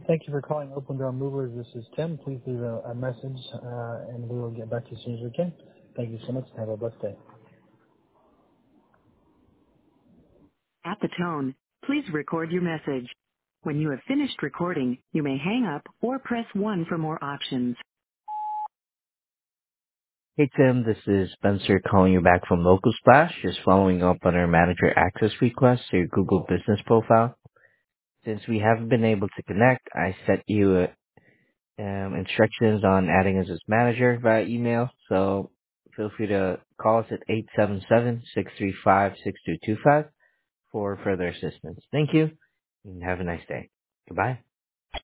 Thank you for calling Open Door Movers. This is Tim. Please leave a message, and we will get back to you as soon as we can. Thank you so much. Have a blessed day. At the tone, please record your message. When you have finished recording, you may hang up or press 1 for more options. Hey Tim, this is Spencer calling you back from Local Splash, just following up on our manager access request to your Google Business profile. Since we haven't been able to connect, I sent you instructions on adding us as manager via email, so feel free to call us at 877-635-6225 for further assistance. Thank you, and have a nice day. Goodbye.